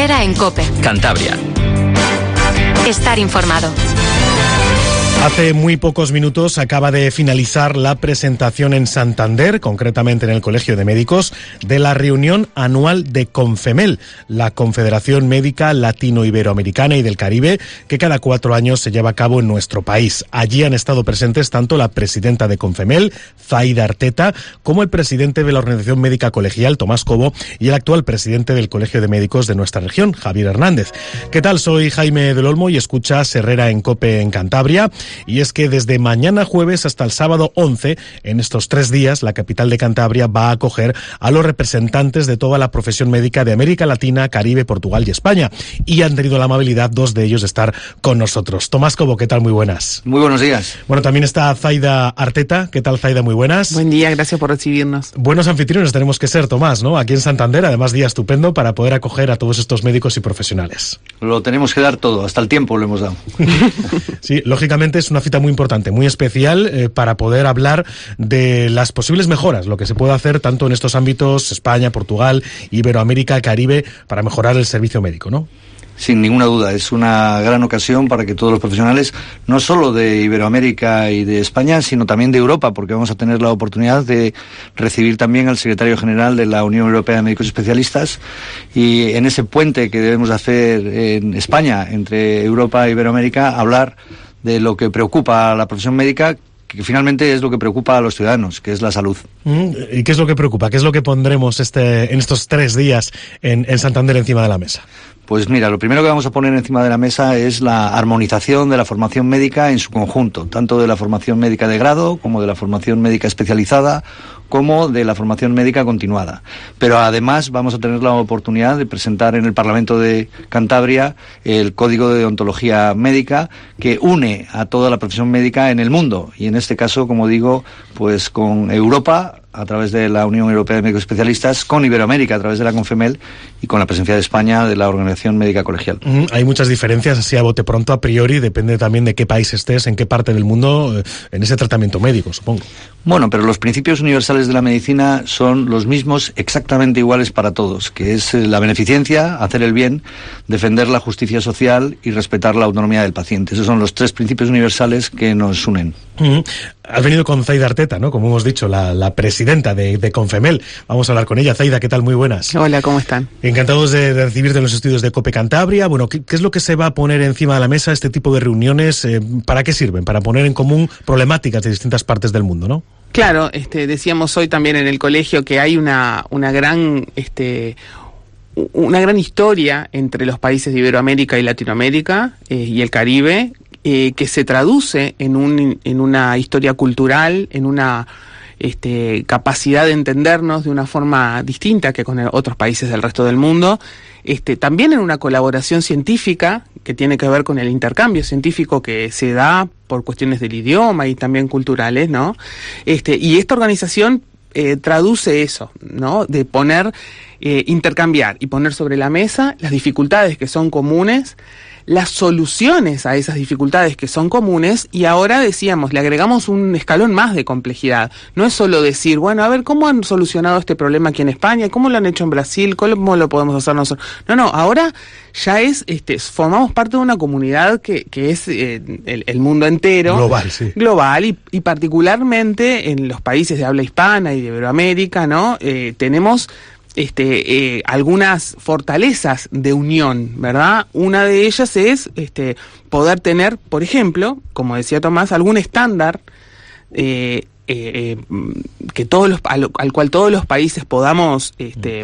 Herrera en COPE. Cantabria. Estar informado. Hace muy pocos minutos acaba de finalizar la presentación en Santander, concretamente en el Colegio de Médicos, de la reunión anual de CONFEMEL, la Confederación Médica Latino-Iberoamericana y del Caribe, que cada 4 años se lleva a cabo en nuestro país. Allí han estado presentes tanto la presidenta de CONFEMEL, Zaida Arteta, como el presidente de la Organización Médica Colegial, Tomás Cobo, y el actual presidente del Colegio de Médicos de nuestra región, Javier Hernández. ¿Qué tal? Soy Jaime del Olmo y escuchas Herrera en COPE en Cantabria. Y es que desde mañana jueves hasta el sábado 11, en estos 3 días, la capital de Cantabria va a acoger a los representantes de toda la profesión médica de América Latina, Caribe, Portugal y España. Y han tenido la amabilidad 2 de ellos de estar con nosotros. Tomás Cobo, ¿qué tal? Muy buenas. Muy buenos días. Bueno, también está Zaida Arteta. ¿Qué tal, Zaida? Muy buenas. Buen día, gracias por recibirnos. Buenos anfitriones tenemos que ser, Tomás, ¿no? Aquí en Santander, además día estupendo para poder acoger a todos estos médicos y profesionales. Lo tenemos que dar todo, hasta el tiempo lo hemos dado. Sí, lógicamente es una cita muy importante, muy especial para poder hablar de las posibles mejoras, lo que se puede hacer tanto en estos ámbitos, España, Portugal, Iberoamérica, Caribe, para mejorar el servicio médico, ¿no? Sin ninguna duda, es una gran ocasión para que todos los profesionales, no solo de Iberoamérica y de España, sino también de Europa, porque vamos a tener la oportunidad de recibir también al secretario general de la Unión Europea de Médicos Especialistas, y en ese puente que debemos hacer en España entre Europa e Iberoamérica, hablar de lo que preocupa a la profesión médica, que finalmente es lo que preocupa a los ciudadanos, que es la salud. ¿Y qué es lo que preocupa? ¿Qué es lo que pondremos en estos 3 días en Santander encima de la mesa? Pues mira, lo primero que vamos a poner encima de la mesa es la armonización de la formación médica en su conjunto, tanto de la formación médica de grado como de la formación médica especializada, como de la formación médica continuada. Pero además vamos a tener la oportunidad de presentar en el Parlamento de Cantabria el Código de Deontología Médica, que une a toda la profesión médica en el mundo, y en este caso, como digo, pues con Europa, a través de la Unión Europea de Médicos Especialistas, con Iberoamérica a través de la CONFEMEL y con la presencia de España de la Organización Médica Colegial. Hay muchas diferencias, así a bote pronto, a priori, depende también de qué país estés, en qué parte del mundo, en ese tratamiento médico, supongo. Bueno, pero los principios universales de la medicina son los mismos, exactamente iguales para todos, que es la beneficencia, hacer el bien, defender la justicia social y respetar la autonomía del paciente. Esos son los 3 principios universales que nos unen. Has venido con Zaida Arteta, ¿no? Como hemos dicho, la presidenta de CONFEMEL. Vamos a hablar con ella. Zaida, ¿qué tal? Muy buenas. Hola, ¿cómo están? Encantados de recibirte en los estudios de COPE Cantabria. Bueno, ¿qué es lo que se va a poner encima de la mesa este tipo de reuniones? ¿Para qué sirven? Para poner en común problemáticas de distintas partes del mundo, ¿no? Claro, decíamos hoy también en el colegio que hay una gran historia entre los países de Iberoamérica y Latinoamérica y el Caribe, que se traduce en una historia cultural, en una capacidad de entendernos de una forma distinta que con otros países del resto del mundo, también en una colaboración científica que tiene que ver con el intercambio científico que se da por cuestiones del idioma y también culturales, ¿no? Y esta organización traduce eso, ¿no? De poner, intercambiar y poner sobre la mesa las dificultades que son comunes, las soluciones a esas dificultades que son comunes, y ahora decíamos, le agregamos un escalón más de complejidad. No es solo decir, bueno, a ver, ¿cómo han solucionado este problema aquí en España? ¿Cómo lo han hecho en Brasil? ¿Cómo lo podemos hacer nosotros? No, ahora ya formamos parte de una comunidad que es el mundo entero. Global, sí. Global, y particularmente en los países de habla hispana y de Iberoamérica, ¿no? Tenemos algunas fortalezas de unión, ¿verdad? Una de ellas es poder tener, por ejemplo, como decía Tomás, algún estándar que al cual todos los países podamos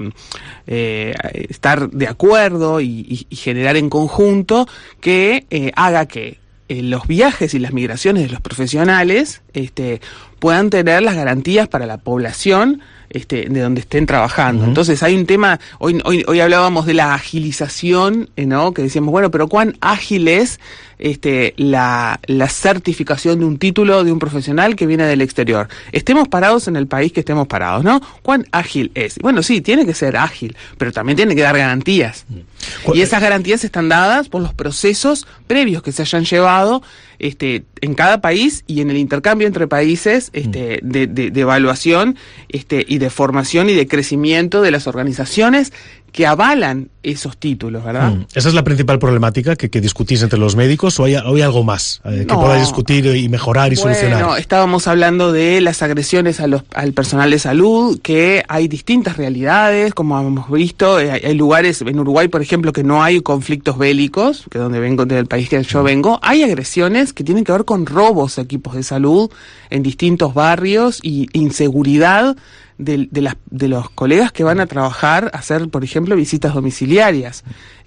estar de acuerdo y generar en conjunto, que haga que los viajes y las migraciones de los profesionales puedan tener las garantías para la población de donde estén trabajando. Entonces hay un tema, hoy hablábamos de la agilización, ¿no? Que decíamos, bueno, pero ¿cuán ágil es la certificación de un título de un profesional que viene del exterior? Estemos parados en el país que estemos parados, ¿no? ¿Cuán ágil es? Bueno, sí, tiene que ser ágil, pero también tiene que dar garantías. Y esas garantías están dadas por los procesos previos que se hayan llevado en cada país y en el intercambio entre países de evaluación y de formación y de crecimiento de las organizaciones que avalan esos títulos, ¿verdad? ¿Esa es la principal problemática que discutís entre los médicos o hay algo más que podáis discutir y mejorar y solucionar? Bueno, estábamos hablando de las agresiones al personal de salud, que hay distintas realidades, como hemos visto, hay lugares, en Uruguay, por ejemplo, que no hay conflictos bélicos, que donde vengo, del país que yo vengo, hay agresiones que tienen que ver con robos a equipos de salud en distintos barrios y inseguridad de los colegas que van a trabajar, a hacer, por ejemplo, visitas domiciliarias.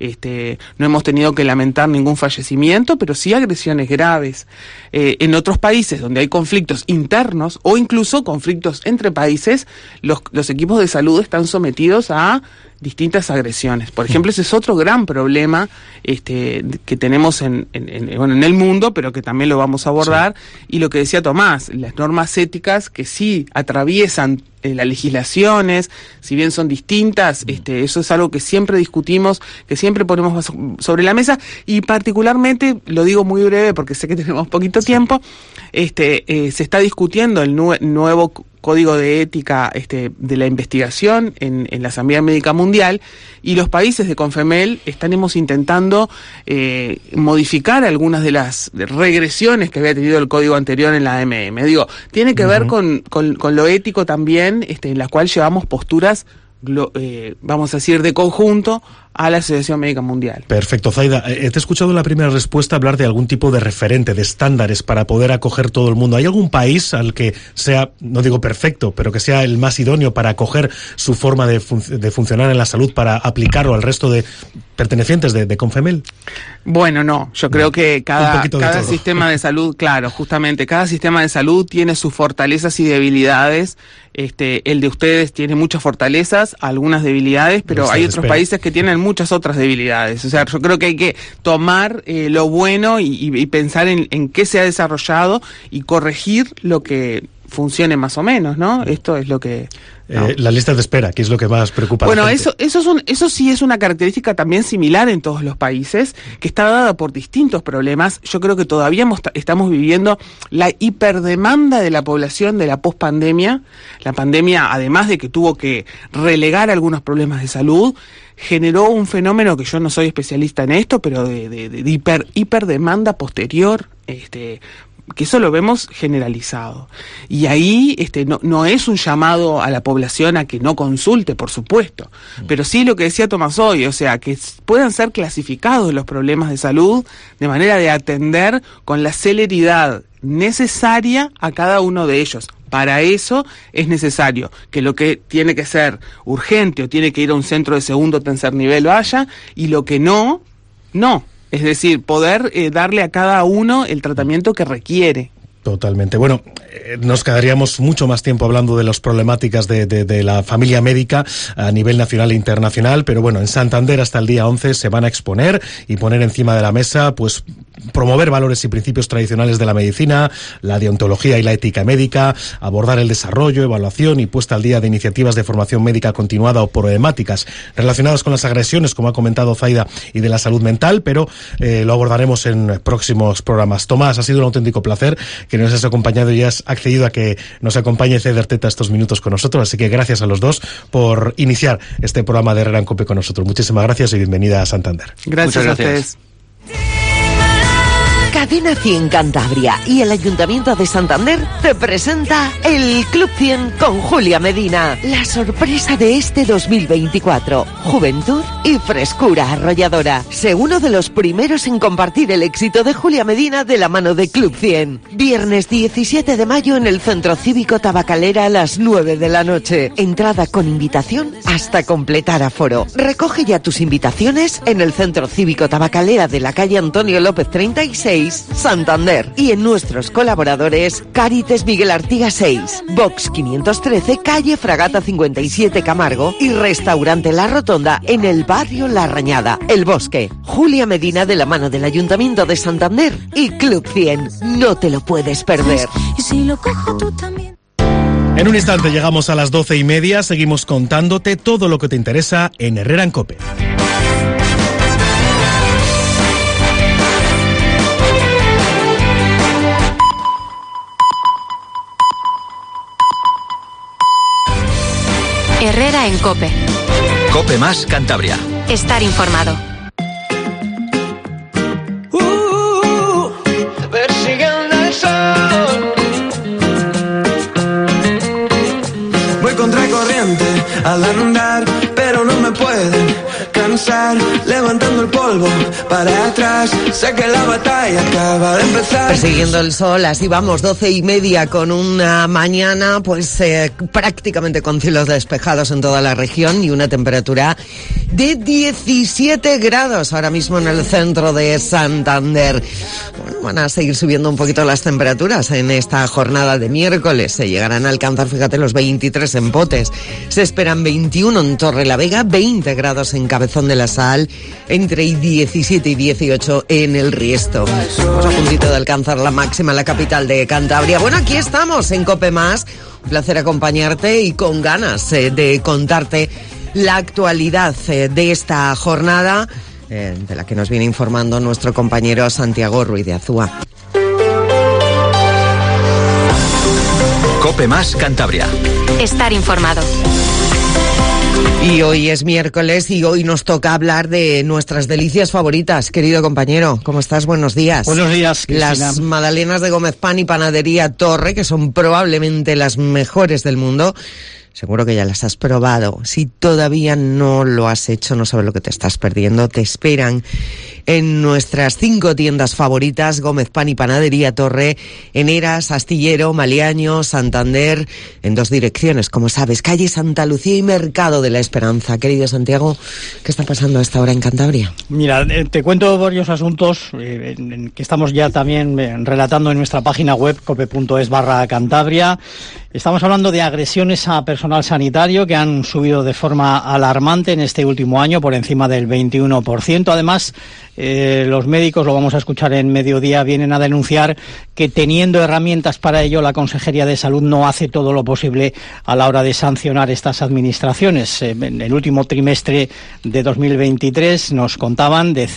No hemos tenido que lamentar ningún fallecimiento, pero sí agresiones graves. En otros países donde hay conflictos internos o incluso conflictos entre países, los equipos de salud están sometidos a distintas agresiones. Por ejemplo, ese es otro gran problema que tenemos en el mundo, pero que también lo vamos a abordar. Sí. Y lo que decía Tomás, las normas éticas que sí atraviesan las legislaciones, si bien son distintas, eso es algo que siempre discutimos, que siempre ponemos sobre la mesa, y particularmente, lo digo muy breve porque sé que tenemos poquito tiempo, se está discutiendo el nuevo Código de Ética de la Investigación en la Asamblea Médica Mundial, y los países de CONFEMEL estamos intentando modificar algunas de las regresiones que había tenido el código anterior en la AMM. Digo, tiene que ver con lo ético también, en la cual llevamos posturas, vamos a decir, de conjunto a la Asociación Médica Mundial. Perfecto, Zaida. Te he escuchado en la primera respuesta hablar de algún tipo de referente, de estándares para poder acoger todo el mundo. ¿Hay algún país al que sea, no digo perfecto, pero que sea el más idóneo para acoger su forma de funcionar en la salud, para aplicarlo al resto de pertenecientes de CONFEMEL? Bueno, no. Yo creo que cada sistema de salud, claro, justamente, cada sistema de salud tiene sus fortalezas y debilidades. El de ustedes tiene muchas fortalezas, algunas debilidades, pero hay otros países que tienen muchas otras debilidades. O sea, yo creo que hay que tomar lo bueno y pensar en qué se ha desarrollado y corregir lo que funcione más o menos, ¿no? Esto es lo que... La lista de espera, que es lo que más preocupa a la gente. Eso sí es una característica también similar en todos los países, que está dada por distintos problemas. Yo creo que todavía estamos viviendo la hiperdemanda de la población de la pospandemia. La pandemia, además de que tuvo que relegar algunos problemas de salud, generó un fenómeno que yo no soy especialista en esto, pero de hiperdemanda posterior, que eso lo vemos generalizado. Y ahí no es un llamado a la población a que no consulte, por supuesto, pero sí lo que decía Tomás hoy, o sea, que puedan ser clasificados los problemas de salud de manera de atender con la celeridad necesaria a cada uno de ellos. Para eso es necesario que lo que tiene que ser urgente o tiene que ir a un centro de segundo o tercer nivel vaya, y lo que no. Es decir, poder darle a cada uno el tratamiento que requiere. Totalmente. Bueno, nos quedaríamos mucho más tiempo hablando de las problemáticas de la familia médica a nivel nacional e internacional, pero bueno, en Santander hasta el día 11 se van a exponer y poner encima de la mesa, pues, promover valores y principios tradicionales de la medicina, la deontología y la ética médica, abordar el desarrollo, evaluación y puesta al día de iniciativas de formación médica continuada o problemáticas relacionadas con las agresiones, como ha comentado Zaida, y de la salud mental, pero lo abordaremos en próximos programas. Tomás, ha sido un auténtico placer que nos has acompañado y has accedido a que nos acompañe Ceder Teta estos minutos con nosotros, así que gracias a los dos por iniciar este programa de Herrera en COPE con nosotros. Muchísimas gracias y bienvenida a Santander. Gracias a ustedes. Cadena 100 Cantabria y el Ayuntamiento de Santander te presenta el Club 100 con Julia Medina. La sorpresa de este 2024. Juventud y frescura arrolladora. Sé uno de los primeros en compartir el éxito de Julia Medina de la mano de Club 100. Viernes 17 de mayo en el Centro Cívico Tabacalera a las 9 de la noche. Entrada con invitación hasta completar aforo. Recoge ya tus invitaciones en el Centro Cívico Tabacalera de la calle Antonio López 36, Santander, y en nuestros colaboradores Cáritas Miguel Artigas 6, Box 513, calle Fragata 57 Camargo, y Restaurante La Rotonda en el barrio La Rañada, El Bosque. Julia Medina de la mano del Ayuntamiento de Santander y Club 100. No te lo puedes perder. Y si lo cojo tú también. En un instante llegamos a las 12:30, seguimos contándote todo lo que te interesa en Herrera en COPE. Herrera en COPE. COPE más Cantabria. Estar informado. Persiguiendo el sol. Voy contra corriente al andar, pero no me pueden cansar. Levantando el polvo para atrás, sé que la batalla acaba de empezar. Persiguiendo el sol, así vamos, 12:30 con una mañana pues prácticamente con cielos despejados en toda la región y una temperatura de 17 grados ahora mismo en el centro de Santander. Bueno, van a seguir subiendo un poquito las temperaturas en esta jornada de miércoles. Se llegarán a alcanzar, fíjate, los 23 en Potes. Se esperan 21 en Torrelavega, 20 grados en Cabezón de la Sal, entre 17 y 18 en el Riesto. Estamos a puntito de alcanzar la máxima en la capital de Cantabria. Bueno, aquí estamos en COPE Más. Un placer acompañarte y con ganas de contarte la actualidad de esta jornada, de la que nos viene informando nuestro compañero Santiago Ruiz de Azúa. COPE más Cantabria. Estar informado. Y hoy es miércoles y hoy nos toca hablar de nuestras delicias favoritas. Querido compañero, ¿cómo estás? Buenos días. Buenos días, Cristina. Las magdalenas de Gómez Pan y Panadería Torre, que son probablemente las mejores del mundo. Seguro que ya las has probado. Si todavía no lo has hecho, no sabes lo que te estás perdiendo. Te esperan en nuestras 5 tiendas favoritas: Gómez Pan y Panadería Torre, en Eras, Astillero, Maliaño, Santander, en 2 direcciones, como sabes, calle Santa Lucía y Mercado de la Esperanza. Querido Santiago, ¿qué está pasando a esta hora en Cantabria? Mira, te cuento varios asuntos que estamos ya también relatando en nuestra página web, cope.es/Cantabria. Estamos hablando de agresiones a personal sanitario que han subido de forma alarmante en este último año, por encima del 21%. Además, los médicos, lo vamos a escuchar en Mediodía, vienen a denunciar que teniendo herramientas para ello, la Consejería de Salud no hace todo lo posible a la hora de sancionar estas administraciones. En el último trimestre de 2023 nos contaban de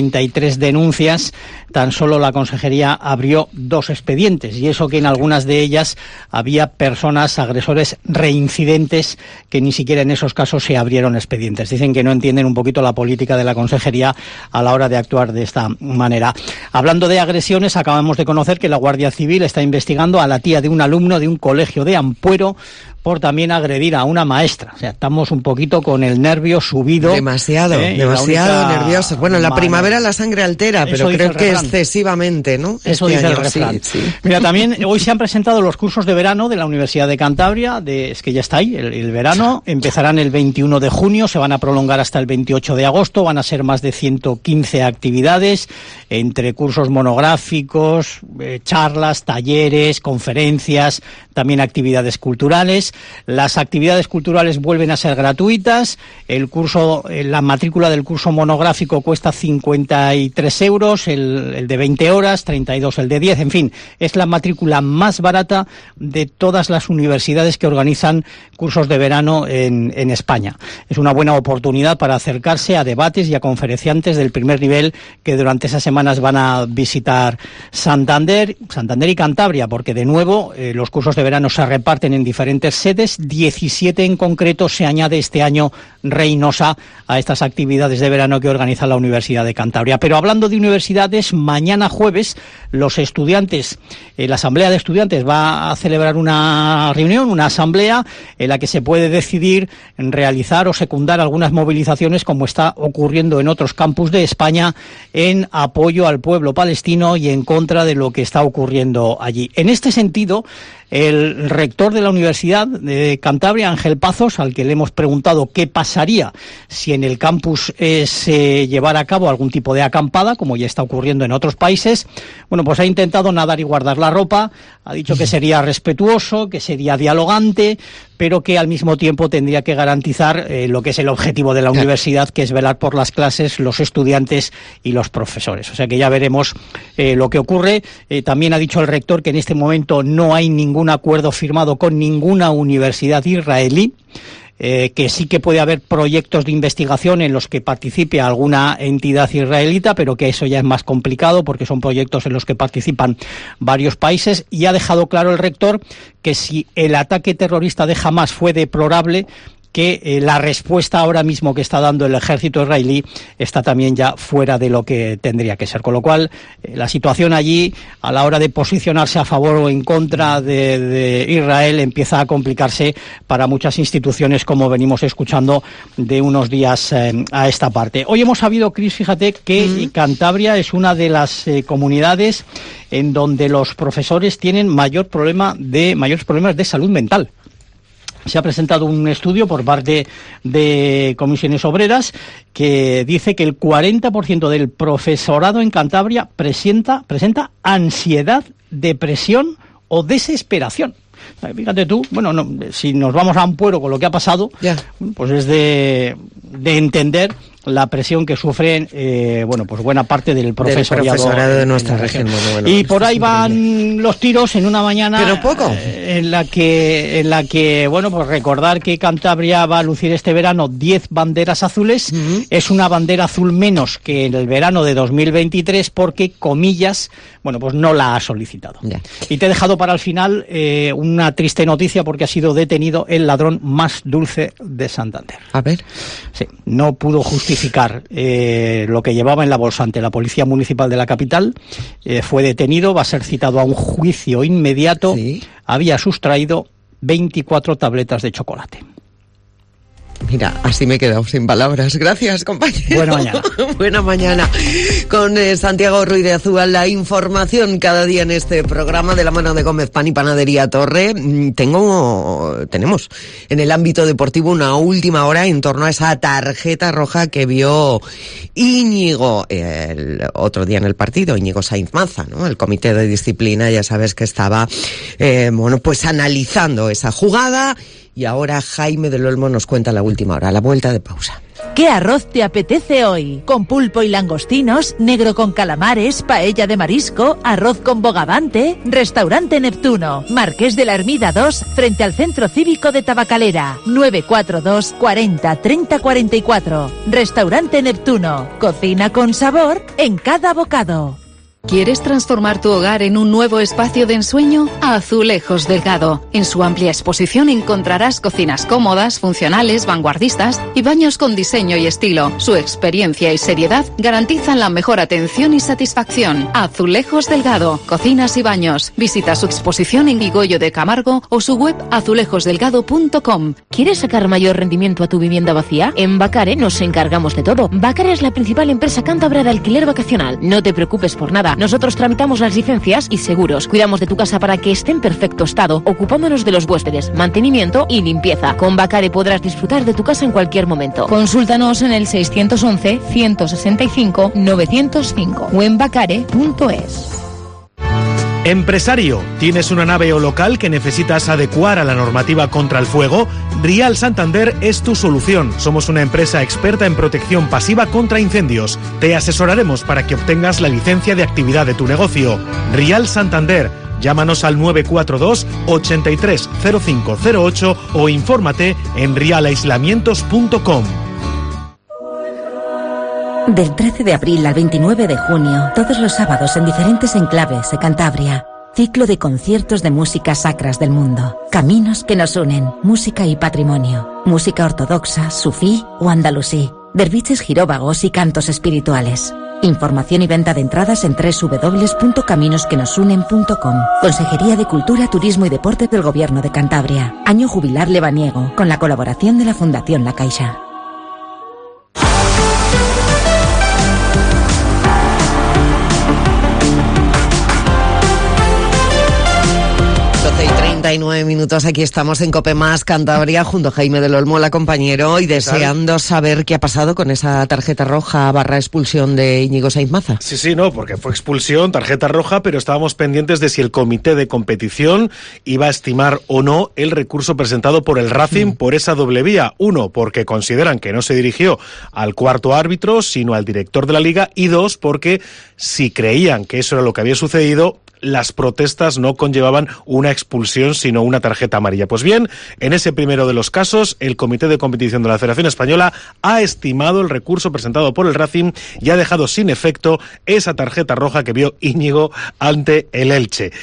53 denuncias, tan solo la Consejería abrió 2 expedientes, y eso que en algunas de ellas había personas, agresores reincidentes, que ni siquiera en esos casos se abrieron expedientes. Dicen que no entienden un poquito la política de la Consejería a la hora de actuar de esta manera. Hablando de agresiones, acabamos de conocer que la Guardia Civil está investigando a la tía de un alumno de un colegio de Ampuero por también agredir a una maestra. O sea, estamos un poquito con el nervio subido. Demasiado nerviosos. Bueno, en la primavera la sangre altera, pero creo que excesivamente, ¿no? Eso dice el refrán. Sí. Mira, también hoy se han presentado los cursos de verano de la Universidad de Cantabria, es que ya está ahí, el verano. Empezarán el 21 de junio, se van a prolongar hasta el 28 de agosto, van a ser más de 115 actividades, entre cursos monográficos, charlas, talleres, conferencias, también actividades culturales. Las actividades culturales vuelven a ser gratuitas. El curso, la matrícula del curso monográfico cuesta 53 euros, el de 20 horas, 32 el de 10. En fin, es la matrícula más barata de todas las universidades que organizan cursos de verano en España. Es una buena oportunidad para acercarse a debates y a conferenciantes del primer nivel que durante esas semanas van a visitar Santander y Cantabria, porque de nuevo los cursos de verano se reparten en diferentes sedes, 17 en concreto. Se añade este año Reynosa a estas actividades de verano que organiza la Universidad de Cantabria. Pero hablando de universidades, mañana jueves los estudiantes, la Asamblea de Estudiantes va a celebrar una reunión, una asamblea en la que se puede decidir realizar o secundar algunas movilizaciones, como está ocurriendo en otros campus de España, en apoyo al pueblo palestino y en contra de lo que está ocurriendo allí. En este sentido, el rector de la Universidad de Cantabria, Ángel Pazos, al que le hemos preguntado qué pasaría si en el campus se llevara a cabo algún tipo de acampada, como ya está ocurriendo en otros países, bueno, pues ha intentado nadar y guardar la ropa. Ha dicho que sería respetuoso, que sería dialogante, pero que al mismo tiempo tendría que garantizar lo que es el objetivo de la universidad, que es velar por las clases, los estudiantes y los profesores. O sea que ya veremos lo que ocurre. También ha dicho el rector que en este momento no hay ningún acuerdo firmado con ninguna universidad israelí, que sí que puede haber proyectos de investigación en los que participe alguna entidad israelita, pero que eso ya es más complicado porque son proyectos en los que participan varios países. Y ha dejado claro el rector que si el ataque terrorista de Hamás fue deplorable, que la respuesta ahora mismo que está dando el ejército israelí está también ya fuera de lo que tendría que ser. Con lo cual, la situación allí, a la hora de posicionarse a favor o en contra de Israel, empieza a complicarse para muchas instituciones, como venimos escuchando de unos días a esta parte. Hoy hemos sabido, Cris, fíjate, que Cantabria es una de las comunidades en donde los profesores tienen mayores problemas de salud mental. Se ha presentado un estudio por parte de comisiones obreras que dice que el 40% del profesorado en Cantabria presenta ansiedad, depresión o desesperación. Fíjate tú, bueno, si nos vamos a Ampuero con lo que ha pasado, pues es de entender la presión que sufren, pues buena parte del profesorado de nuestra región. Bueno, y por ahí van los tiros en una mañana, pero poco, en la que pues recordar que Cantabria va a lucir este verano 10 banderas azules. Es una bandera azul menos que en el verano de 2023 porque, comillas, pues no la ha solicitado. Y te he dejado para el final una triste noticia, porque ha sido detenido el ladrón más dulce de Santander. A ver. Sí, no pudo justificar lo que llevaba en la bolsa ante la Policía Municipal de la capital. Fue detenido, va a ser citado a un juicio inmediato. ¿Sí? Había sustraído 24 tabletas de chocolate. Mira, así me he quedado sin palabras. Gracias, compañero. Buena mañana. Buena mañana. Con Santiago Ruiz de Azúa, la información cada día en este programa de la mano de Gómez Pan y Panadería Torre. Tenemos en el ámbito deportivo una última hora en torno a esa tarjeta roja que vio Íñigo el otro día en el partido, Íñigo Sainz Maza, ¿no? El comité de disciplina, ya sabes que estaba, analizando esa jugada. Y ahora Jaime del Olmo nos cuenta la última hora, a la vuelta de pausa. ¿Qué arroz te apetece hoy? ¿Con pulpo y langostinos? ¿Negro con calamares? ¿Paella de marisco? ¿Arroz con bogavante? Restaurante Neptuno, Marqués de la Ermida 2, frente al Centro Cívico de Tabacalera. 942 40 30 44. Restaurante Neptuno, cocina con sabor en cada bocado. ¿Quieres transformar tu hogar en un nuevo espacio de ensueño? Azulejos Delgado. En su amplia exposición encontrarás cocinas cómodas, funcionales, vanguardistas y baños con diseño y estilo. Su experiencia y seriedad garantizan la mejor atención y satisfacción. Azulejos Delgado. Cocinas y baños. Visita su exposición en Vigoyo de Camargo o su web azulejosdelgado.com. ¿Quieres sacar mayor rendimiento a tu vivienda vacía? En Bacare nos encargamos de todo. Bacare es la principal empresa cántabra de alquiler vacacional. No te preocupes por nada. Nosotros tramitamos las licencias y seguros. Cuidamos de tu casa para que esté en perfecto estado, ocupándonos de los huéspedes, mantenimiento y limpieza. Con Bacare podrás disfrutar de tu casa en cualquier momento. Consúltanos en el 611-165-905 o en bacare.es. Empresario, ¿tienes una nave o local que necesitas adecuar a la normativa contra el fuego? Rial Santander es tu solución. Somos una empresa experta en protección pasiva contra incendios. Te asesoraremos para que obtengas la licencia de actividad de tu negocio. Rial Santander. Llámanos al 942 83 0508 o infórmate en rialaislamientos.com. Del 13 de abril al 29 de junio, todos los sábados en diferentes enclaves de Cantabria, ciclo de conciertos de músicas sacras del mundo. Caminos que nos unen, música y patrimonio, música ortodoxa, sufí o andalusí, derviches giróvagos y cantos espirituales. Información y venta de entradas en www.caminosquenosunen.com. Consejería de Cultura, Turismo y Deporte del Gobierno de Cantabria. Año jubilar lebaniego, con la colaboración de la Fundación La Caixa. 39 minutos, aquí estamos en Cope Más Cantabria junto a Jaime del Olmo, la compañero, y deseando saber qué ha pasado con esa tarjeta roja / expulsión de Íñigo Sainz Maza. Sí, no, porque fue expulsión, tarjeta roja, pero estábamos pendientes de si el comité de competición iba a estimar o no el recurso presentado por el Racing por esa doble vía. Uno, porque consideran que no se dirigió al cuarto árbitro, sino al director de la liga, y dos, porque si creían que eso era lo que había sucedido, las protestas no conllevaban una expulsión, sino una tarjeta amarilla. Pues bien, en ese primero de los casos, el Comité de Competición de la Federación Española ha estimado el recurso presentado por el Racing y ha dejado sin efecto esa tarjeta roja que vio Íñigo ante el Elche.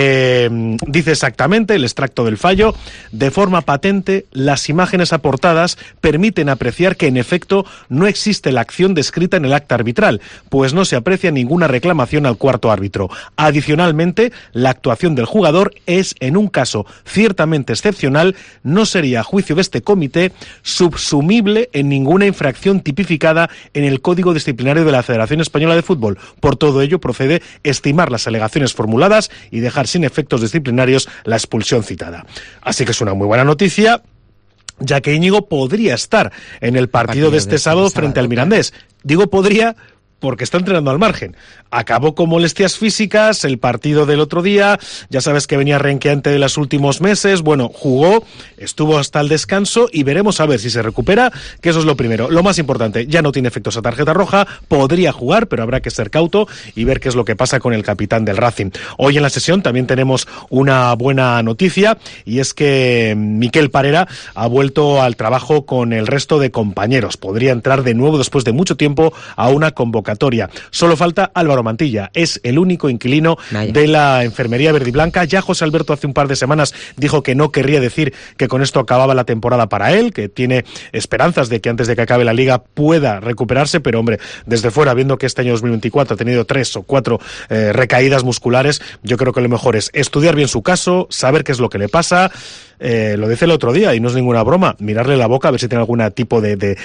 Dice exactamente el extracto del fallo: de forma patente, las imágenes aportadas permiten apreciar que en efecto no existe la acción descrita en el acta arbitral, pues no se aprecia ninguna reclamación al cuarto árbitro. Adicionalmente, la actuación del jugador es, en un caso ciertamente excepcional, no sería, a juicio de este comité, subsumible en ninguna infracción tipificada en el Código Disciplinario de la Federación Española de Fútbol. Por todo ello, procede estimar las alegaciones formuladas y dejar sin efectos disciplinarios la expulsión citada. Así que es una muy buena noticia, ya que Íñigo podría estar en el partido de este sábado frente al Mirandés. Digo podría porque está entrenando al margen. Acabó con molestias físicas el partido del otro día, ya sabes que venía renqueante de los últimos meses, bueno, jugó, estuvo hasta el descanso y veremos a ver si se recupera, que eso es lo primero. Lo más importante, ya no tiene efecto esa tarjeta roja, podría jugar, pero habrá que ser cauto y ver qué es lo que pasa con el capitán del Racing. Hoy en la sesión también tenemos una buena noticia, y es que Miquel Parera ha vuelto al trabajo con el resto de compañeros. Podría entrar de nuevo después de mucho tiempo a una convocatoria. Solo falta Álvaro Mantilla, es el único inquilino de la enfermería verde y blanca. Ya José Alberto hace un par de semanas dijo que no querría decir que con esto acababa la temporada para él, que tiene esperanzas de que antes de que acabe la liga pueda recuperarse, pero hombre, desde fuera, viendo que este año 2024 ha tenido 3 o 4 recaídas musculares, yo creo que lo mejor es estudiar bien su caso, saber qué es lo que le pasa. Lo dice el otro día, y no es ninguna broma, mirarle la boca a ver si tiene algún tipo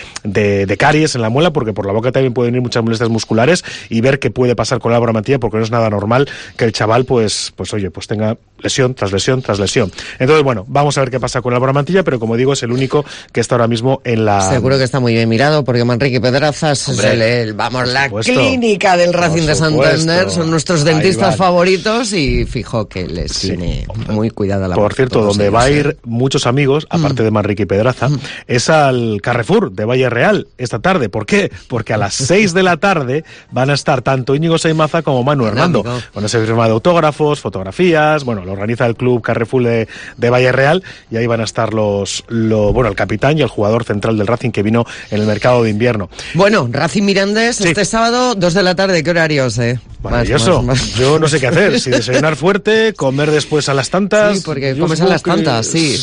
de caries en la muela, porque por la boca también pueden ir muchas molestias musculares, y ver qué puede pasar con Álvaro Mantilla, porque no es nada normal que el chaval pues tenga lesión tras lesión tras lesión. Entonces, bueno, vamos a ver qué pasa con Álvaro Mantilla, pero como digo, es el único que está ahora mismo en la... Seguro que está muy bien mirado, porque Manrique Pedrazas es la clínica del Racing de Santander, son nuestros dentistas favoritos, y fijo que les tiene muy cuidada la boca. Por cierto, donde va a ir muchos amigos, aparte de Manrique y Pedraza, es al Carrefour de Valle Real esta tarde. ¿Por qué? Porque a las 6 de la tarde van a estar tanto Íñigo Saimaza como Manu Hernando. Van a ser firma de autógrafos, fotografías, bueno, lo organiza el club Carrefour de Valle Real, y ahí van a estar el capitán y el jugador central del Racing que vino en el mercado de invierno. Bueno, Racing Mirandés, este sábado, 2 de la tarde, ¿qué horarios? Maravilloso. Yo no sé qué hacer, si desayunar fuerte, comer después a las tantas. Sí, porque comes a las tantas,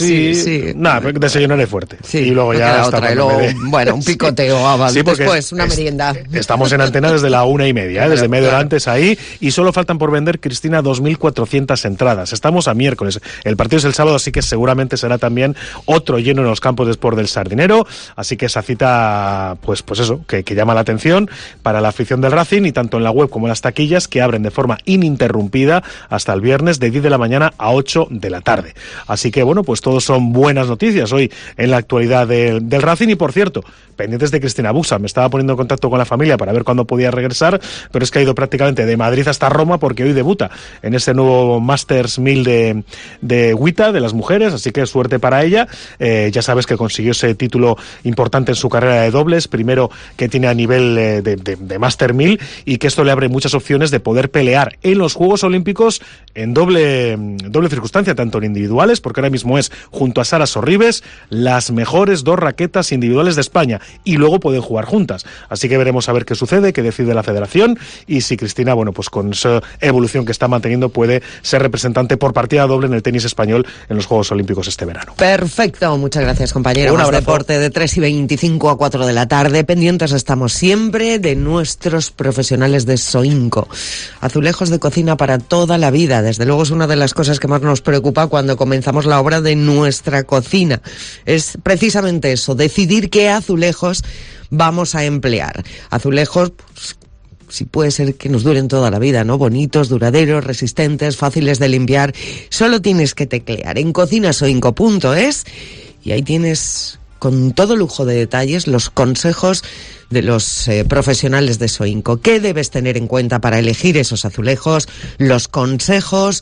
sí. Nada, desayunaré fuerte. Sí, y luego ya hasta un picoteo, después una merienda. Estamos en antena desde la 1:30, desde media hora antes ahí, y solo faltan por vender, Cristina, 2.400 entradas. Estamos a miércoles, el partido es el sábado, así que seguramente será también otro lleno en los campos de Sport del Sardinero, así que esa cita, pues eso, que llama la atención para la afición del Racing, y tanto en la web como en las taquillas, que abren de forma ininterrumpida hasta el viernes de 10 de la mañana a 8 de la tarde. Así que bueno, pues todos son buenas noticias hoy en la actualidad del Racing. Y por cierto, pendientes de Cristina Buxa, me estaba poniendo en contacto con la familia para ver cuándo podía regresar, pero es que ha ido prácticamente de Madrid hasta Roma, porque hoy debuta en ese nuevo Masters 1000 de WTA de las mujeres, así que suerte para ella. Ya sabes que consiguió ese título importante en su carrera de dobles, primero que tiene a nivel de Master 1000, y que esto le abre muchas opciones de poder pelear en los Juegos Olímpicos en doble circunstancia, tanto en individuales, porque ahora mismo es, junto a Sara Sorribes, las mejores 2 raquetas individuales de España, y luego pueden jugar juntas. Así que veremos a ver qué sucede, qué decide la federación, y si Cristina, bueno, pues con esa evolución que está manteniendo, puede ser representante por partida doble en el tenis español en los Juegos Olímpicos este verano. Perfecto, muchas gracias, compañero. Un abrazo. Deporte de 3:25 a 4 de la tarde. Pendientes estamos siempre de nuestros profesionales de Soinco. Azulejos de cocina para toda la vida. Desde luego es una de las cosas que más nos preocupa cuando comenzamos la obra de nuestra cocina. Es precisamente eso, decidir qué azulejos vamos a emplear. Azulejos, pues, si puede ser que nos duren toda la vida, ¿no? Bonitos, duraderos, resistentes, fáciles de limpiar. Solo tienes que teclear en cocinasoinco.es y ahí tienes, con todo lujo de detalles, los consejos de los profesionales de Soinco. ¿Qué debes tener en cuenta para elegir esos azulejos? Los consejos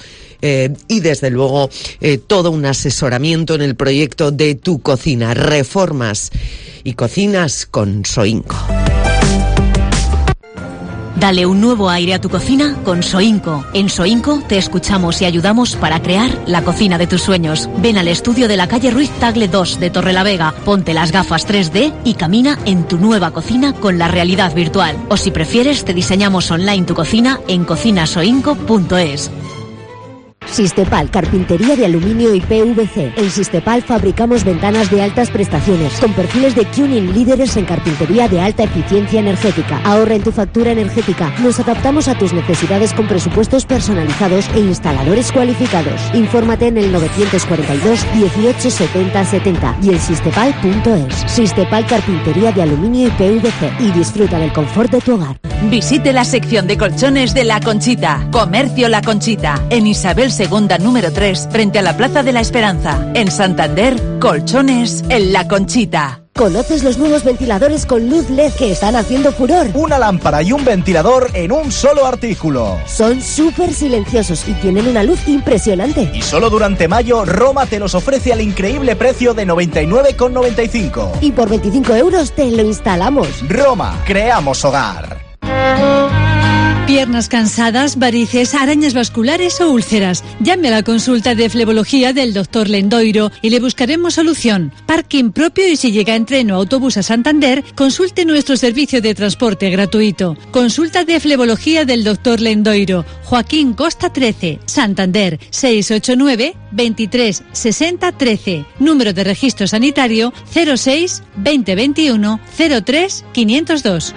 y, desde luego, todo un asesoramiento en el proyecto de tu cocina. Reformas y cocinas con Soinco. Dale un nuevo aire a tu cocina con Soinco. En Soinco te escuchamos y ayudamos para crear la cocina de tus sueños. Ven al estudio de la calle Ruiz Tagle 2 de Torrelavega, ponte las gafas 3D y camina en tu nueva cocina con la realidad virtual. O si prefieres, te diseñamos online tu cocina en cocinasoinco.es. Sistepal, carpintería de aluminio y PVC. En Sistepal fabricamos ventanas de altas prestaciones, con perfiles de Cuning líderes en carpintería de alta eficiencia energética. Ahorra en tu factura energética. Nos adaptamos a tus necesidades con presupuestos personalizados e instaladores cualificados. Infórmate en el 942 18 70 70 y en sistepal.es. Sistepal, carpintería de aluminio y PVC. Y disfruta del confort de tu hogar. Visite la sección de colchones de La Conchita. Comercio La Conchita. En Isabel II número 3, frente a la Plaza de la Esperanza. En Santander, colchones en La Conchita. ¿Conoces los nuevos ventiladores con luz LED que están haciendo furor? Una lámpara y un ventilador en un solo artículo. Son súper silenciosos y tienen una luz impresionante. Y solo durante mayo, Roma te los ofrece al increíble precio de 99,95. Y por 25 euros te lo instalamos. Roma, creamos hogar. Piernas cansadas, varices, arañas vasculares o úlceras. Llame a la consulta de flebología del Dr. Lendoiro y le buscaremos solución. Parking propio y si llega en tren o autobús a Santander, consulte nuestro servicio de transporte gratuito. Consulta de flebología del Dr. Lendoiro. Joaquín Costa 13, Santander, 689 23 60 13. Número de registro sanitario 06 2021 03 502.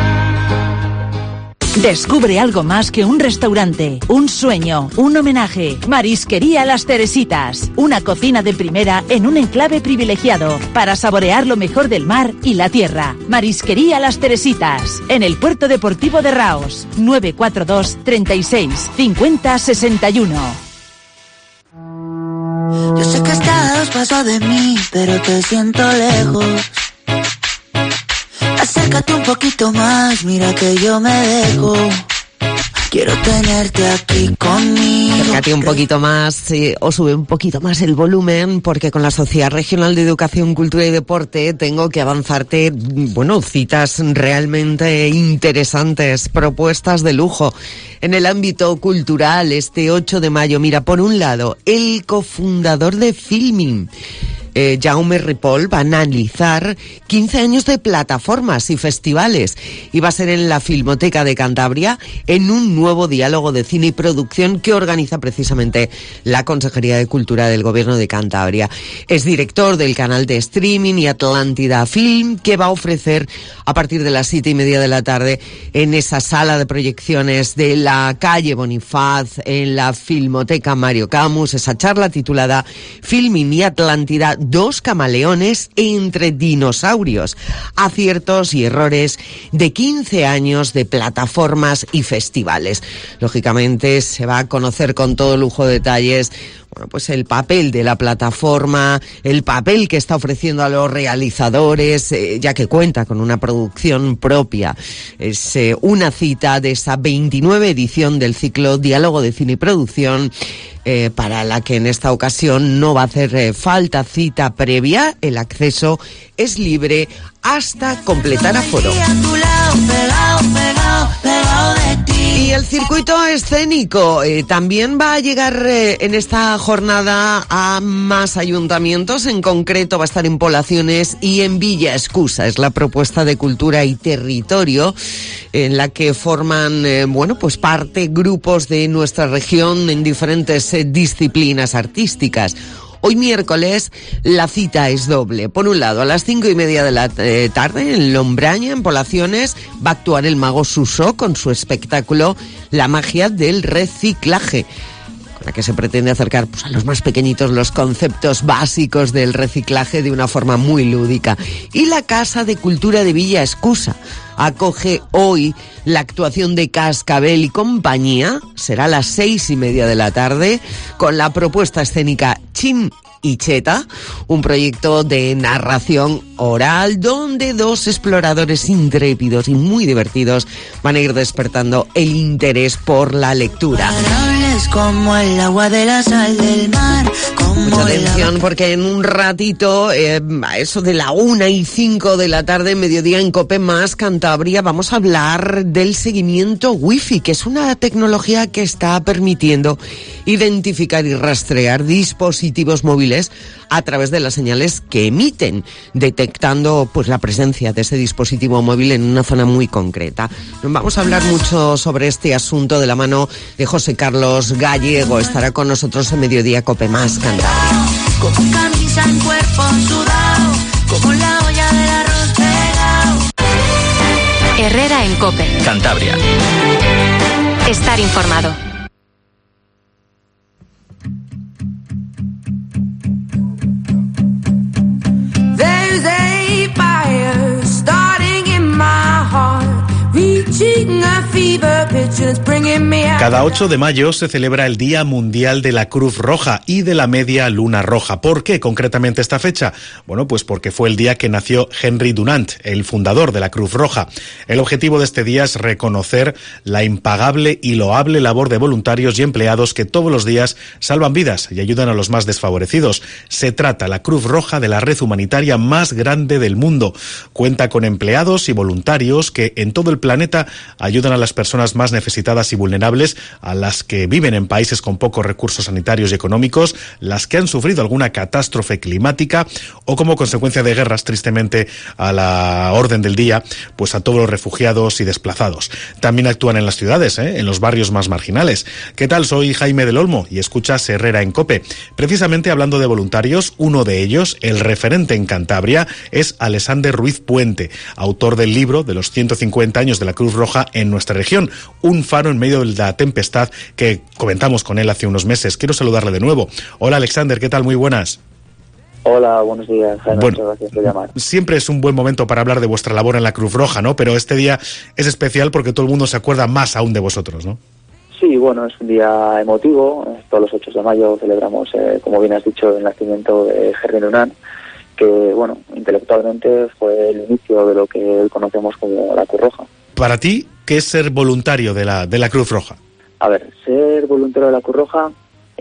Descubre algo más que un restaurante, un sueño, un homenaje. Marisquería Las Teresitas. Una cocina de primera en un enclave privilegiado para saborear lo mejor del mar y la tierra. Marisquería Las Teresitas. En el Puerto Deportivo de Raos. 942 36 50 61. Yo sé que estás a 2 pasos de mí, pero te siento lejos. Acércate un poquito más, mira que yo me dejo. Quiero tenerte aquí conmigo. Acércate un poquito más o sube un poquito más el volumen, porque con la Sociedad Regional de Educación, Cultura y Deporte tengo que avanzarte, citas realmente interesantes, propuestas de lujo. En el ámbito cultural, este 8 de mayo, mira, por un lado, el cofundador de Filmin, Jaume Ripoll, va a analizar 15 años de plataformas y festivales y va a ser en la Filmoteca de Cantabria en un nuevo diálogo de cine y producción que organiza precisamente la Consejería de Cultura del Gobierno de Cantabria. Es director del canal de streaming y Atlántida Film, que va a ofrecer a partir de las 7:30 de la tarde en esa sala de proyecciones de la calle Bonifaz, en la Filmoteca Mario Camus, esa charla titulada Filming y Atlántida, 2 camaleones entre dinosaurios, aciertos y errores de 15 años de plataformas y festivales. Lógicamente se va a conocer con todo lujo de detalles el papel de la plataforma, el papel que está ofreciendo a los realizadores, ya que cuenta con una producción propia. Es una cita de esa 29 edición del ciclo Diálogo de Cine y Producción, para la que en esta ocasión no va a hacer falta cita previa. El acceso es libre hasta completar aforo. Y el circuito escénico también va a llegar en esta jornada a más ayuntamientos. En concreto va a estar en Poblaciones y en Villa Escusa. Es la propuesta de Cultura y Territorio, en la que forman parte grupos de nuestra región en diferentes disciplinas artísticas. Hoy miércoles la cita es doble. Por un lado, a las 5:30 de la tarde en Lombraña, en Poblaciones, va a actuar el mago Suso con su espectáculo La magia del reciclaje, con la que se pretende acercar a los más pequeñitos los conceptos básicos del reciclaje de una forma muy lúdica. Y la Casa de Cultura de Villa Escusa acoge hoy la actuación de Cascabel y compañía. Será a las 6:30 de la tarde con la propuesta escénica Chin y Cheta, un proyecto de narración oral donde 2 exploradores intrépidos y muy divertidos van a ir despertando el interés por la lectura. Como el agua de la sal del mar, como Mucha atención, porque en un ratito, a eso de la 1:05 de la tarde, mediodía, en COPE Más Cantabria, vamos a hablar del seguimiento Wi-Fi, que es una tecnología que está permitiendo identificar y rastrear dispositivos móviles a través de las señales que emiten, detectando pues la presencia de ese dispositivo móvil en una zona muy concreta. Vamos a hablar mucho sobre este asunto de la mano de José Carlos Gallego. Estará con nosotros en mediodía COPE Más Cantabria. Como camisa en cuerpo sudado, como la olla del arroz pegado. Herrera en COPE. Cantabria. Estar informado. There's a fire starting in my heart, reaching a fever pitch that's bringing me out. Cada 8 de mayo se celebra el Día Mundial de la Cruz Roja y de la Media Luna Roja. ¿Por qué concretamente esta fecha? Bueno, pues porque fue el día que nació Henry Dunant, el fundador de la Cruz Roja. El objetivo de este día es reconocer la impagable y loable labor de voluntarios y empleados que todos los días salvan vidas y ayudan a los más desfavorecidos. Se trata la Cruz Roja de la red humanitaria más grande del mundo. Cuenta con empleados y voluntarios que en todo el planeta ayudan a las personas más necesitadas y vulnerables, a las que viven en países con pocos recursos sanitarios y económicos, las que han sufrido alguna catástrofe climática o como consecuencia de guerras, tristemente a la orden del día, pues a todos los refugiados y desplazados. También actúan en las ciudades, en los barrios más marginales. ¿Qué tal? Soy Jaime del Olmo y escuchas Herrera en COPE. Precisamente hablando de voluntarios, uno de ellos, el referente en Cantabria, es Alexander Ruiz Puente, autor del libro de los 150 años de la Cruz Roja en nuestra región, un faro en medio de la tempestad, que comentamos con él hace unos meses. Quiero saludarle de nuevo. Hola Alexander, ¿qué tal? Muy buenas. Hola, buenos días, Jaime. Bueno, muchas gracias por llamar. Siempre es un buen momento para hablar de vuestra labor en la Cruz Roja, ¿no? Pero este día es especial porque todo el mundo se acuerda más aún de vosotros, ¿no? Sí, bueno, es un día emotivo. Todos los 8 de mayo celebramos, como bien has dicho, el nacimiento de Henry Dunant, que, bueno, intelectualmente fue el inicio de lo que hoy conocemos como la Cruz Roja. Para ti, ¿qué es ser voluntario de la Cruz Roja? A ver, ser voluntario de la Cruz Roja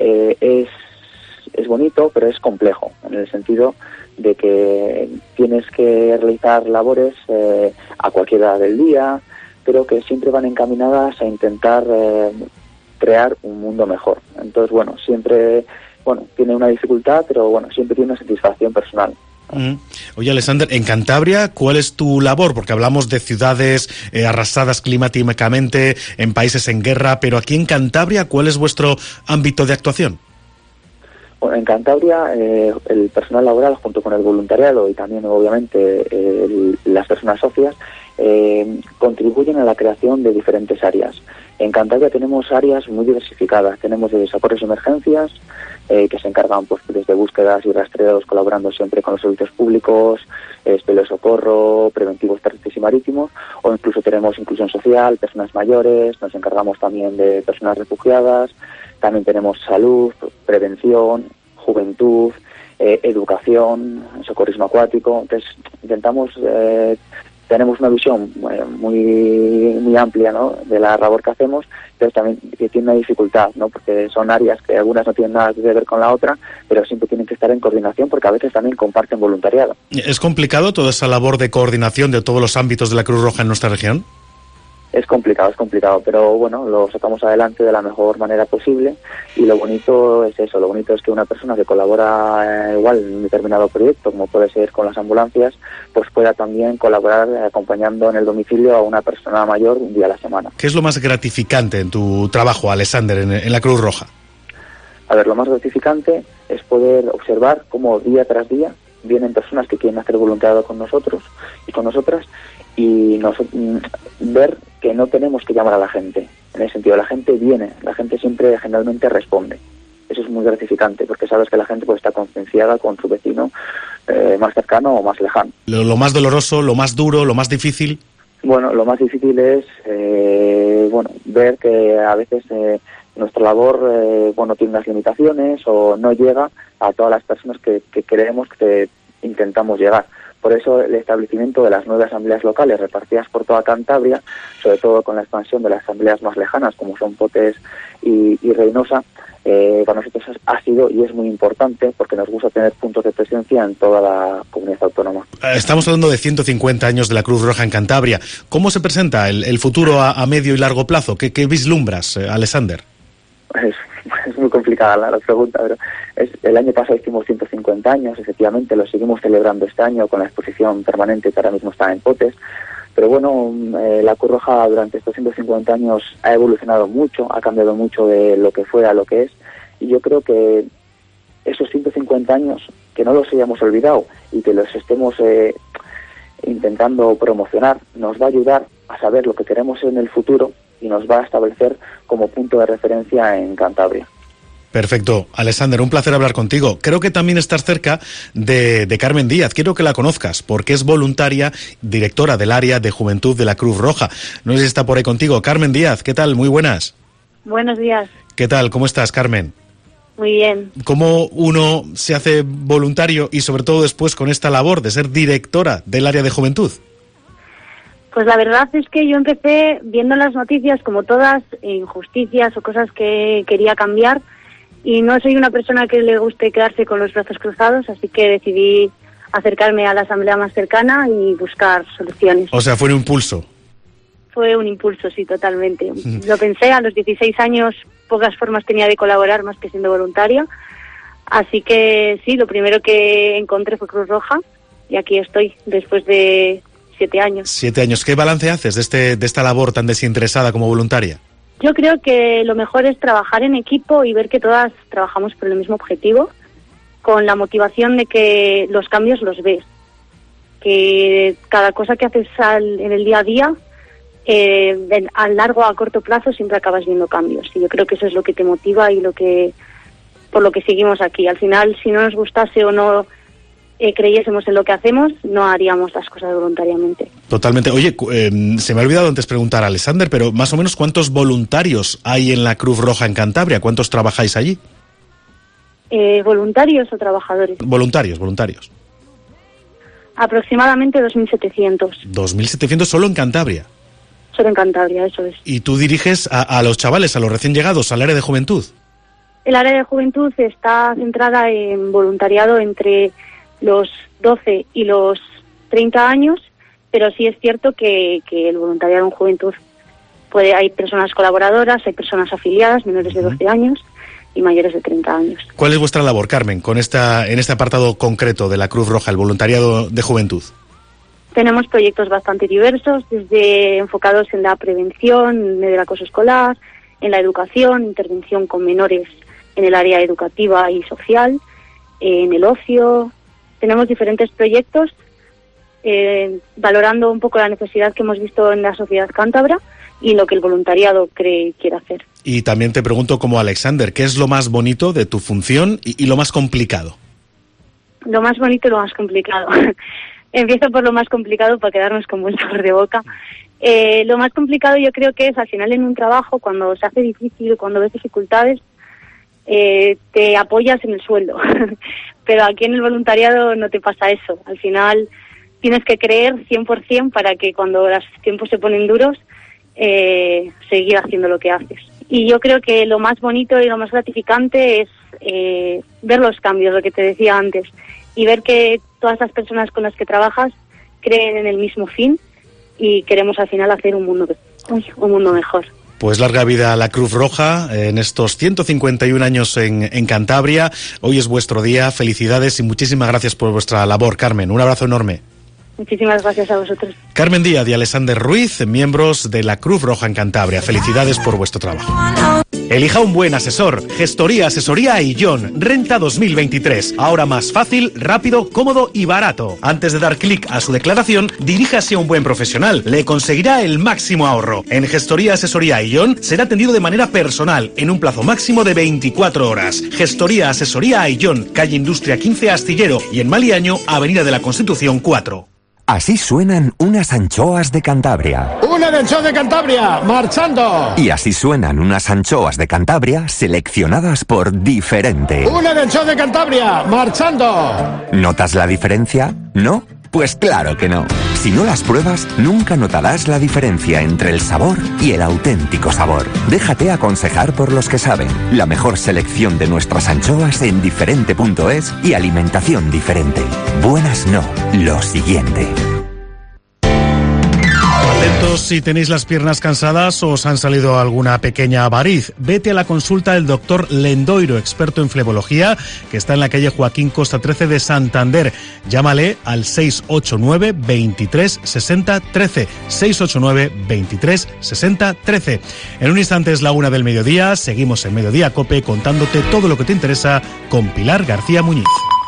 es bonito, pero es complejo, en el sentido de que tienes que realizar labores a cualquier hora del día, pero que siempre van encaminadas a intentar crear un mundo mejor. Entonces, bueno, siempre tiene una dificultad, pero bueno, siempre tiene una satisfacción personal. Oye, Alexander, en Cantabria, ¿cuál es tu labor? Porque hablamos de ciudades arrasadas climáticamente, en países en guerra, pero aquí en Cantabria, ¿cuál es vuestro ámbito de actuación? Bueno, en Cantabria, el personal laboral, junto con el voluntariado y también, obviamente, las personas socias, contribuyen a la creación de diferentes áreas. En Cantabria tenemos áreas muy diversificadas. Tenemos de socorros y emergencias, que se encargan pues desde búsquedas y rastreos, colaborando siempre con los servicios públicos, socorro, preventivos terrestres y marítimos, o incluso tenemos inclusión social, personas mayores, nos encargamos también de personas refugiadas, también tenemos salud, prevención, juventud, educación, socorrismo acuático. Entonces intentamos, tenemos una visión muy amplia, ¿no?, de la labor que hacemos, pero también que tiene una dificultad, ¿no?, porque son áreas que algunas no tienen nada que ver con la otra, pero siempre tienen que estar en coordinación porque a veces también comparten voluntariado. ¿Es complicado toda esa labor de coordinación de todos los ámbitos de la Cruz Roja en nuestra región? Es complicado, pero bueno, lo sacamos adelante de la mejor manera posible, y lo bonito es eso, lo bonito es que una persona que colabora igual en un determinado proyecto, como puede ser con las ambulancias, pues pueda también colaborar acompañando en el domicilio a una persona mayor un día a la semana. ¿Qué es lo más gratificante en tu trabajo, Alexander, en la Cruz Roja? A ver, lo más gratificante es poder observar cómo día tras día vienen personas que quieren hacer voluntariado con nosotros y con nosotras, y ver que no tenemos que llamar a la gente. En ese sentido, la gente viene, la gente siempre generalmente responde. Eso es muy gratificante, porque sabes que la gente pues está concienciada con su vecino más cercano o más lejano. Lo más doloroso, lo más duro, lo más difícil. Bueno, lo más difícil es ver que a veces nuestra labor tiene unas limitaciones o no llega a todas las personas que creemos que intentamos llegar. Por eso el establecimiento de las 9 asambleas locales repartidas por toda Cantabria, sobre todo con la expansión de las asambleas más lejanas como son Potes y Reynosa, para nosotros ha sido y es muy importante porque nos gusta tener puntos de presencia en toda la comunidad autónoma. Estamos hablando de 150 años de la Cruz Roja en Cantabria. ¿Cómo se presenta el futuro a medio y largo plazo? ¿Qué vislumbras, Alexander? Es muy complicada la pregunta, pero el año pasado hicimos 150 años, efectivamente lo seguimos celebrando este año con la exposición permanente que ahora mismo está en Potes. Pero bueno, la Cruz Roja durante estos 150 años ha evolucionado mucho, ha cambiado mucho de lo que fue a lo que es, y yo creo que esos 150 años, que no los hayamos olvidado y que los estemos intentando promocionar, nos va a ayudar a saber lo que queremos en el futuro y nos va a establecer como punto de referencia en Cantabria. Perfecto. Alexander, un placer hablar contigo. Creo que también estás cerca de Carmen Díaz. Quiero que la conozcas porque es voluntaria, directora del área de juventud de la Cruz Roja. No sé si está por ahí contigo. Carmen Díaz, ¿qué tal? Muy buenas. Buenos días. ¿Qué tal? ¿Cómo estás, Carmen? Muy bien. ¿Cómo uno se hace voluntario y sobre todo después con esta labor de ser directora del área de juventud? Pues la verdad es que yo empecé viendo las noticias como todas, injusticias o cosas que quería cambiar, y no soy una persona que le guste quedarse con los brazos cruzados, así que decidí acercarme a la asamblea más cercana y buscar soluciones. O sea, fue un impulso. Fue un impulso, sí, totalmente. Lo pensé, a los 16 años pocas formas tenía de colaborar más que siendo voluntaria, así que sí, lo primero que encontré fue Cruz Roja y aquí estoy después de 7 años. 7 años. ¿Qué balance haces de esta labor tan desinteresada como voluntaria? Yo creo que lo mejor es trabajar en equipo y ver que todas trabajamos por el mismo objetivo, con la motivación de que los cambios los ves, que cada cosa que haces en el día a día, a largo o a corto plazo siempre acabas viendo cambios. Y yo creo que eso es lo que te motiva y por lo que seguimos aquí. Al final, si no nos gustase o no creyésemos en lo que hacemos, no haríamos las cosas voluntariamente. Totalmente. Oye, se me ha olvidado antes preguntar a Alexander, pero más o menos ¿cuántos voluntarios hay en la Cruz Roja en Cantabria? ¿Cuántos trabajáis allí? ¿Voluntarios o trabajadores? Voluntarios. Aproximadamente 2.700. 2.700 solo en Cantabria. Solo en Cantabria, eso es. ¿Y tú diriges a los chavales, a los recién llegados, al área de juventud? El área de juventud está centrada en voluntariado entre los 12 y los 30 años, pero sí es cierto que el voluntariado en juventud hay personas colaboradoras, hay personas afiliadas, menores de 12 años y mayores de 30 años. ¿Cuál es vuestra labor, Carmen, en este apartado concreto de la Cruz Roja, el voluntariado de juventud? Tenemos proyectos bastante diversos, desde enfocados en la prevención del acoso escolar, en la educación, intervención con menores en el área educativa y social, en el ocio. Tenemos diferentes proyectos valorando un poco la necesidad que hemos visto en la sociedad cántabra y lo que el voluntariado quiere hacer. Y también te pregunto como Alexander, ¿qué es lo más bonito de tu función y lo más complicado? Lo más bonito y lo más complicado. Empiezo por lo más complicado para quedarnos con buen sabor de boca. Lo más complicado yo creo que es al final en un trabajo, cuando se hace difícil, cuando ves dificultades, te apoyas en el sueldo. Pero aquí en el voluntariado no te pasa eso. Al final tienes que creer 100% para que cuando los tiempos se ponen duros, seguir haciendo lo que haces. Y yo creo que lo más bonito y lo más gratificante es ver los cambios, lo que te decía antes, y ver que todas las personas con las que trabajas creen en el mismo fin y queremos al final hacer un mundo mejor. Pues larga vida a la Cruz Roja en estos 151 años en Cantabria. Hoy es vuestro día, felicidades y muchísimas gracias por vuestra labor, Carmen. Un abrazo enorme. Muchísimas gracias a vosotros. Carmen Díaz y Alexander Ruiz, miembros de la Cruz Roja en Cantabria. Felicidades por vuestro trabajo. Elija un buen asesor. Gestoría, Asesoría Aillón. Renta 2023. Ahora más fácil, rápido, cómodo y barato. Antes de dar clic a su declaración, diríjase a un buen profesional. Le conseguirá el máximo ahorro. En Gestoría, Asesoría Aillón será atendido de manera personal en un plazo máximo de 24 horas. Gestoría, Asesoría Aillón. Calle Industria 15 Astillero y en Maliaño, Avenida de la Constitución 4. Así suenan unas anchoas de Cantabria. ¡Una de anchoas de Cantabria! ¡Marchando! Y así suenan unas anchoas de Cantabria seleccionadas por Diferente. ¡Una de anchoas de Cantabria! ¡Marchando! ¿Notas la diferencia? ¿No? Pues claro que no. Si no las pruebas, nunca notarás la diferencia entre el sabor y el auténtico sabor. Déjate aconsejar por los que saben. La mejor selección de nuestras anchoas en diferente.es y alimentación diferente. Buenas no, lo siguiente. Atentos si tenéis las piernas cansadas o os han salido alguna pequeña variz. Vete a la consulta del doctor Lendoiro, experto en flebología, que está en la calle Joaquín Costa 13 de Santander. Llámale al 689 23 60 13. 689 23 60 13. En un instante es la 1 del mediodía. Seguimos en Mediodía Cope contándote todo lo que te interesa con Pilar García Muñiz.